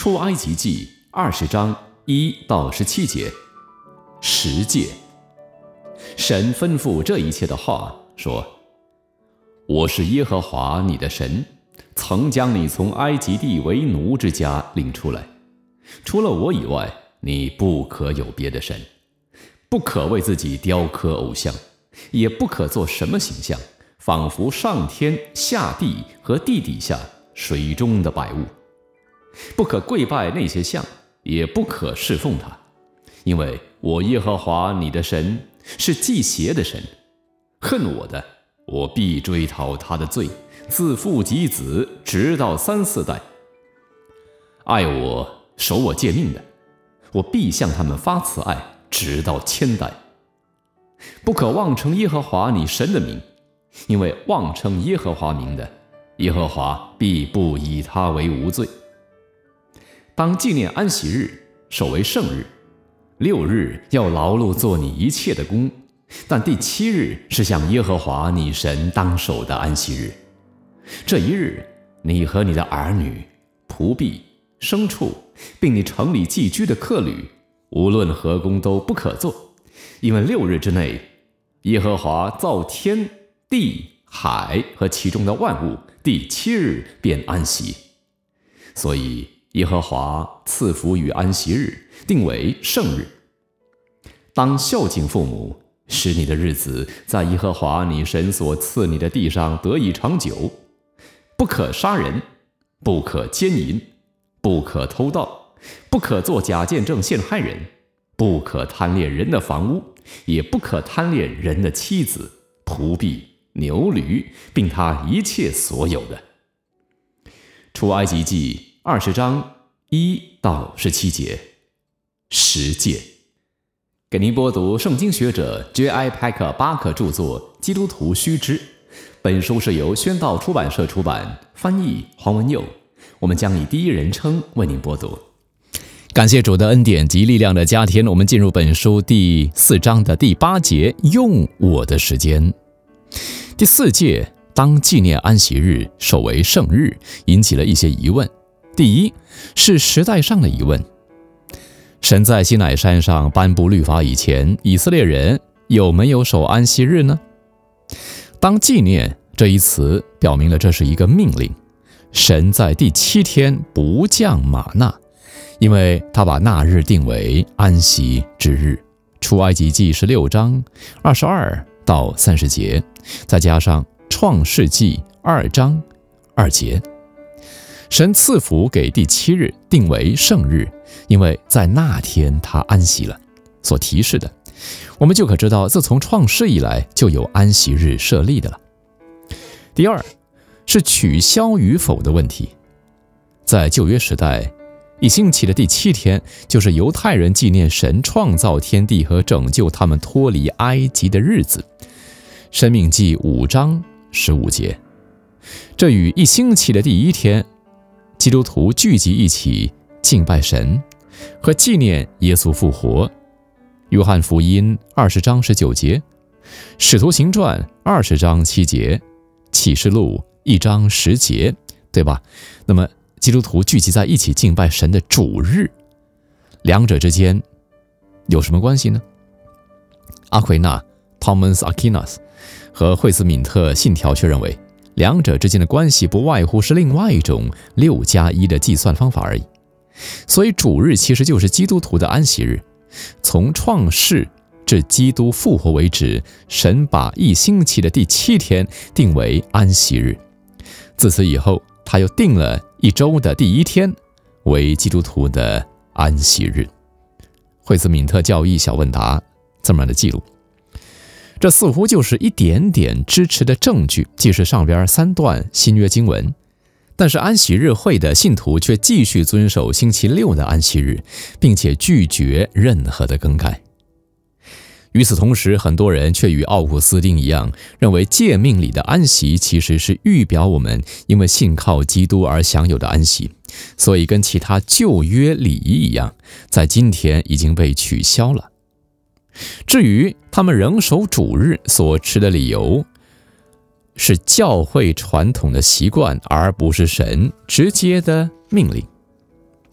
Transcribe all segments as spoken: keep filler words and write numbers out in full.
出埃及记二十章一到十七节，十诫。神吩咐这一切的话说：我是耶和华你的神，曾将你从埃及地为奴之家领出来。除了我以外，你不可有别的神，不可为自己雕刻偶像，也不可做什么形象，仿佛上天下地和地底下水中的百物。不可跪拜那些像，也不可侍奉它，因为我耶和华你的神是忌邪的神，恨我的，我必追讨他的罪，自父及子，直到三四代。爱我守我诫命的，我必向他们发慈爱，直到千代。不可妄称耶和华你神的名，因为妄称耶和华名的，耶和华必不以他为无罪。当纪念安息日，守为圣日。六日要劳碌做你一切的工，但第七日是向耶和华你神当守的安息日。这一日，你和你的儿女、仆婢、牲畜，并你城里寄居的客旅，无论何工都不可做，因为六日之内，耶和华造天地海和其中的万物，第七日便安息。所以耶和华赐福于安息日，定为圣日。当孝敬父母，使你的日子在耶和华你神所赐你的地上得以长久。不可杀人，不可奸淫，不可偷盗，不可作假见证陷害人，不可贪恋人的房屋，也不可贪恋人的妻子、仆婢、牛驴，并他一切所有的。出埃及记二十章一到十七节，十诫。给您播读圣经学者 J I Packer 巴克著作《基督徒须知》，本书是由宣道出版社出版，翻译黄文佑。我们将以第一人称为您播读。感谢主的恩典及力量的加添，我们进入本书第四章的第八节，用我的时间。第四诫，当纪念安息日，守为圣日，引起了一些疑问。第一，是时代上的疑问。神在西乃山上颁布律法以前，以色列人有没有守安息日呢？当纪念这一词表明了这是一个命令，神在第七天不降玛纳，因为他把那日定为安息之日。出埃及记十六章二十二到三十节，再加上创世纪二章二节。神赐福给第七日，定为圣日，因为在那天他安息了。所提示的，我们就可知道，自从创世以来就有安息日设立的了。第二，是取消与否的问题。在旧约时代，一星期的第七天就是犹太人纪念神创造天地和拯救他们脱离埃及的日子。申命记五章十五节，这与一星期的第一天基督徒聚集一起敬拜神和纪念耶稣复活。约翰福音二十章十九节，使徒行传二十章七节，启示录一章十节，对吧？那么基督徒聚集在一起敬拜神的主日，两者之间有什么关系呢？阿奎那 Thomas Aquinas 和惠斯敏特信条却认为，两者之间的关系不外乎是另外一种六加一的计算方法而已。所以主日其实就是基督徒的安息日。从创世至基督复活为止，神把一星期的第七天定为安息日。自此以后，他又定了一周的第一天为基督徒的安息日。惠斯敏特教义小问答这么样的记录，这似乎就是一点点支持的证据，即是上边三段新约经文。但是安息日会的信徒却继续遵守星期六的安息日，并且拒绝任何的更改。与此同时，很多人却与奥古斯丁一样，认为诫命里的安息其实是预表我们因为信靠基督而享有的安息，所以跟其他旧约礼仪一样，在今天已经被取消了。至于他们仍守主日所持的理由，是教会传统的习惯，而不是神直接的命令。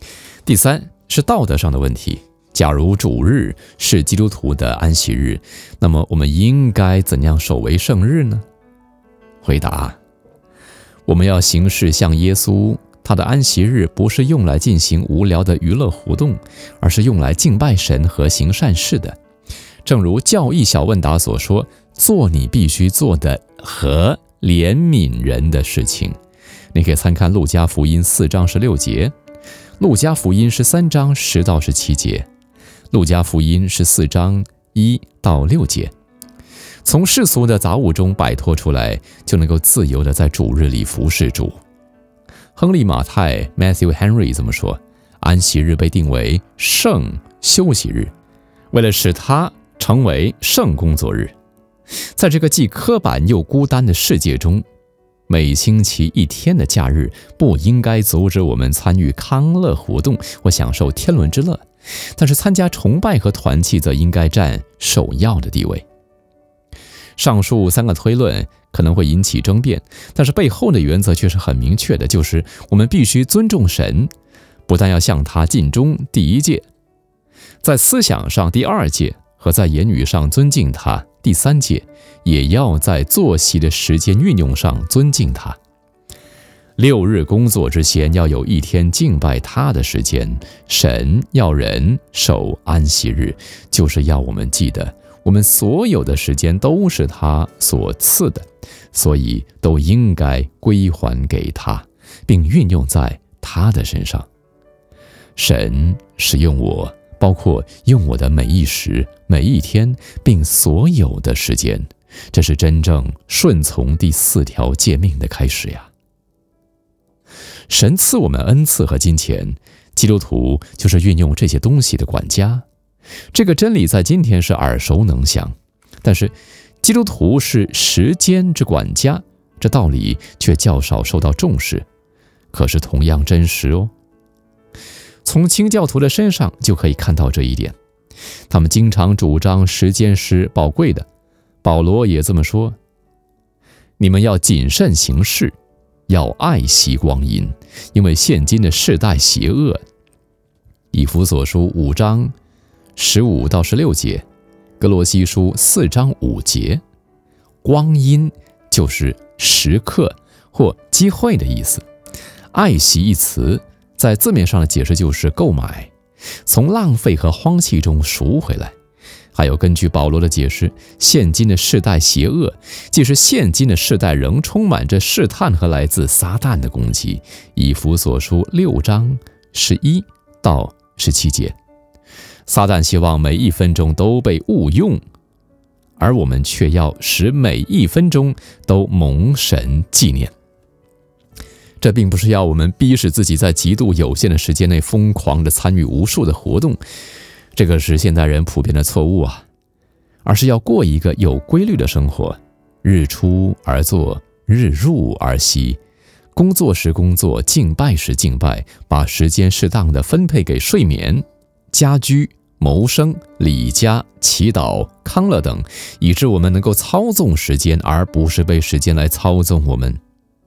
第三是道德上的问题，假如主日是基督徒的安息日，那么我们应该怎样守为圣日呢？回答：我们要行事像耶稣，他的安息日不是用来进行无聊的娱乐活动，而是用来敬拜神和行善事的。正如教义小问答所说，做你必须做的和怜悯人的事情。你可以参看路加福音四章十六节，路加福音十三章十到十七节，路加福音十四章一到六节。从世俗的杂物中摆脱出来，就能够自由地在主日里服侍主。亨利·马太 Matthew Henry 这么说，安息日被定为圣休息日，为了使它成为圣工作日。在这个既刻板又孤单的世界中，每星期一天的假日不应该阻止我们参与康乐活动或享受天伦之乐，但是参加崇拜和团契则应该占首要的地位。上述三个推论可能会引起争辩，但是背后的原则却是很明确的，就是我们必须尊重神，不但要向他尽忠第一戒，在思想上第二戒，和在言语上尊敬他第三戒，也要在作息的时间运用上尊敬他。六日工作之前要有一天敬拜他的时间，神要人守安息日，就是要我们记得我们所有的时间都是他所赐的，所以都应该归还给他，并运用在他的身上。神使用我，包括用我的每一时、每一天，并所有的时间，这是真正顺从第四条诫命的开始呀。神赐我们恩赐和金钱，基督徒就是运用这些东西的管家。这个真理在今天是耳熟能详，但是基督徒是时间之管家，这道理却较少受到重视，可是同样真实哦。从清教徒的身上就可以看到这一点，他们经常主张时间是宝贵的。保罗也这么说，你们要谨慎行事，要爱惜光阴，因为现今的世代邪恶。以弗所书五章十五到十六节，哥罗西书四章五节。光阴就是时刻或机会的意思。爱惜一词在字面上的解释就是购买，从浪费和荒弃中赎回来。还有根据保罗的解释，现今的世代邪恶，即是现今的世代仍充满着试探和来自撒旦的攻击。以弗所书六章十一到十七节。撒旦希望每一分钟都被误用，而我们却要使每一分钟都蒙神纪念。这并不是要我们逼使自己在极度有限的时间内疯狂地参与无数的活动，这个是现代人普遍的错误啊，而是要过一个有规律的生活，日出而作，日入而息，工作时工作，敬拜时敬拜，把时间适当地分配给睡眠、家居、谋生、理家、祈祷、康乐等，以致我们能够操纵时间，而不是被时间来操纵我们。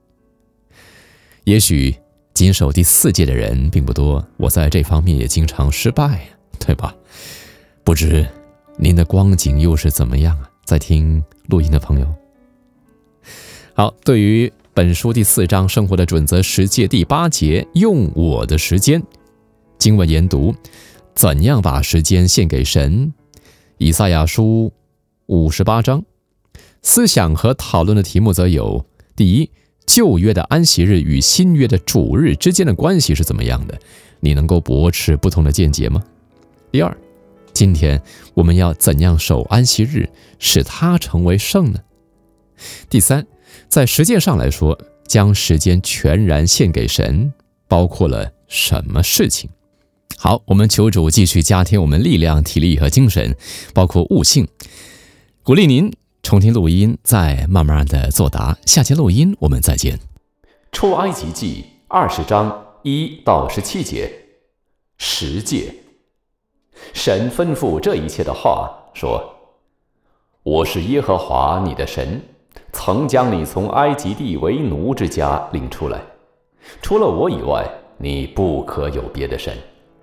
也许谨守第四戒的人并不多，我在这方面也经常失败，对吧？不知您的光景又是怎么样啊？在听录音的朋友。好，对于本书第四章生活的准则十戒第八节，用我的时间，经文研读，怎样把时间献给神？以赛亚书五十八章。思想和讨论的题目则有：第一，旧约的安息日与新约的主日之间的关系是怎么样的？你能够驳斥不同的见解吗？第二，今天我们要怎样守安息日，使它成为圣呢？第三，在实践上来说，将时间全然献给神，包括了什么事情？好，我们求主继续加添我们力量、体力和精神，包括悟性。鼓励您重听录音，再慢慢的作答。下节录音我们再见。出埃及记二十章一到十七节，十诫。神吩咐这一切的话说：我是耶和华你的神，曾将你从埃及地为奴之家领出来。除了我以外，你不可有别的神。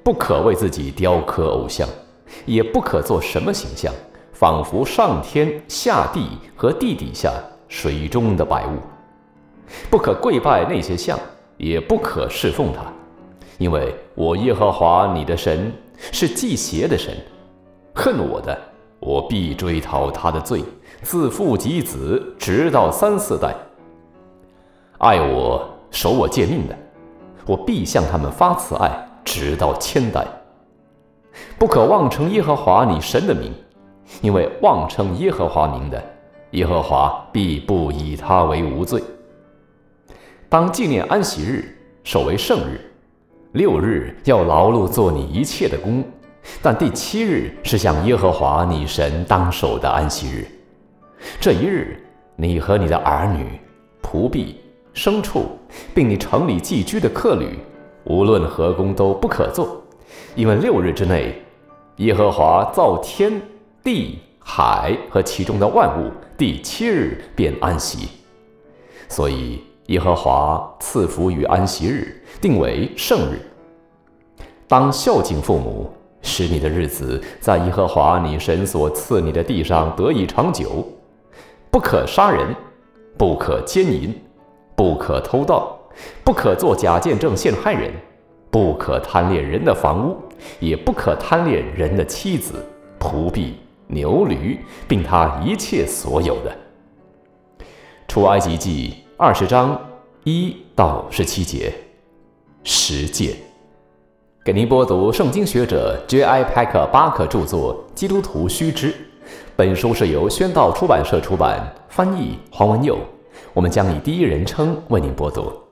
不可为自己雕刻偶像，也不可做什么形象，仿佛上天下地和地底下水中的百物。不可跪拜那些像，也不可侍奉它，因为我耶和华你的神是忌邪的神，恨我的，我必追讨他的罪，自父及子，直到三四代。爱我守我诫命的，我必向他们发慈爱，直到千代。不可妄称耶和华你神的名，因为妄称耶和华名的，耶和华必不以他为无罪。当纪念安息日，守为圣日。六日要劳碌做你一切的工，但第七日是向耶和华你神当守的安息日。这一日，你和你的儿女、仆婢、牲畜，并你城里寄居的客旅，无论何工都不可做，因为六日之内，耶和华造天地海和其中的万物，第七日便安息。所以耶和华赐福于安息日，定为圣日。当孝敬父母，使你的日子在耶和华你神所赐你的地上得以长久。不可杀人，不可奸淫，不可偷盗，不可作假见证陷害人，不可贪恋人的房屋，也不可贪恋人的妻子、仆婢、牛驴，并他一切所有的。出埃及记二十章一到十七节，十诫。给您播读圣经学者 J I Packer 巴克著作《基督徒须知》。本书是由宣道出版社出版，翻译黄文佑。我们将以第一人称为您播读。